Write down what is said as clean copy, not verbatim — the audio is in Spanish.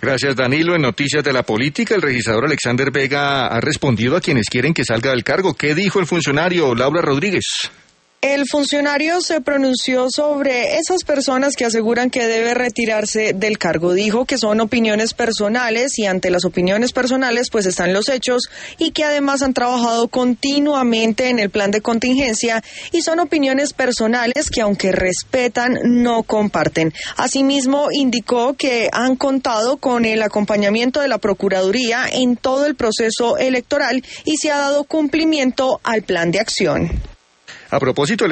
Gracias, Danilo. En Noticias de la Política, el registrador Alexander Vega ha respondido a quienes quieren que salga del cargo. ¿Qué dijo el funcionario? Laura Rodríguez. El funcionario se pronunció sobre esas personas que aseguran que debe retirarse del cargo. Dijo que son opiniones personales y ante las opiniones personales pues están los hechos y que además han trabajado continuamente en el plan de contingencia y son opiniones personales que aunque respetan no comparten. Asimismo indicó que han contado con el acompañamiento de la Procuraduría en todo el proceso electoral y se ha dado cumplimiento al plan de acción. A propósito,